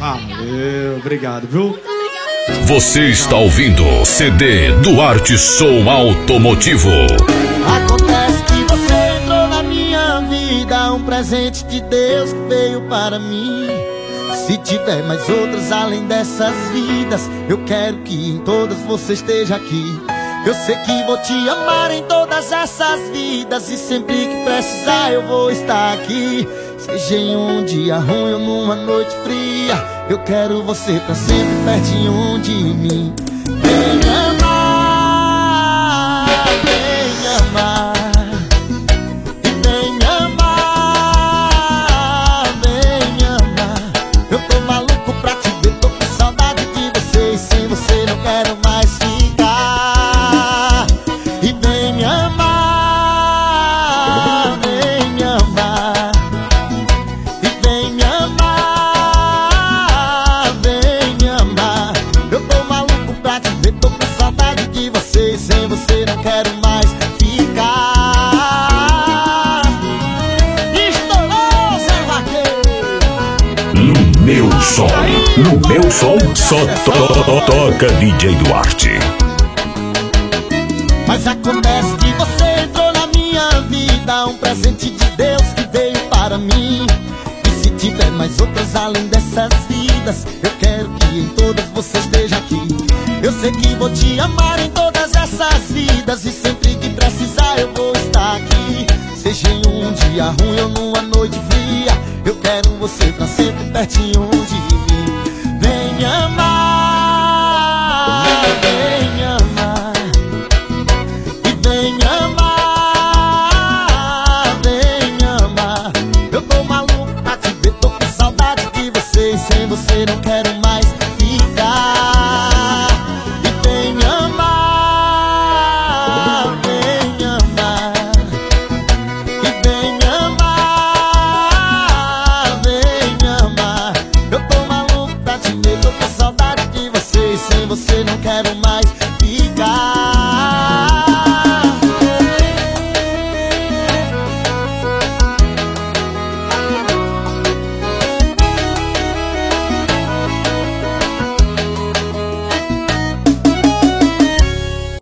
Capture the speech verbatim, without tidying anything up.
Valeu, obrigado, viu? Você está ouvindo C D Duarte Som Automotivo. Acontece que você entrou na minha vida, um presente de Deus que veio para mim. Se tiver mais outras além dessas vidas, eu quero que em todas você esteja aqui. Eu sei que vou te amar em todas essas vidas, e sempre que precisar eu vou estar aqui. Seja em um dia ruim ou numa noite fria, eu quero você pra sempre pertinho de mim. Vem amar, vem amar, e vem amar, vem amar. Eu tô maluco pra te ver, tô com saudade de você, e sem você não quero mais ficar. E vem amar, vem amar, e vem me amar, vem me amar. Eu tô maluco pra te ver, tô com saudade de você, e sem você não quero mais ficar. Estourou, Zé Vaqueiro! No meu som, no meu som, só to to toca D J Duarte. Mas acontece que você entrou na minha vida, um presente de Deus que veio para mim. E se tiver mais outras além dessas vidas, eu quero que em todas você esteja aqui. Eu sei que vou te amar em todas essas vidas, e sempre que precisar eu vou estar aqui. Seja em um dia ruim ou numa noite fria, eu quero você pra sempre pertinho de mim. Vem me amar, vem me amar, e vem me amar, vem me amar. Eu tô maluco pra te ver, tô com saudade de você, e sem você não quero mais ficar. E vem me amar, vem me amar, e vem me amar, vem me amar. Eu tô maluco pra te ver, tô com saudade de você, e sem você não quero mais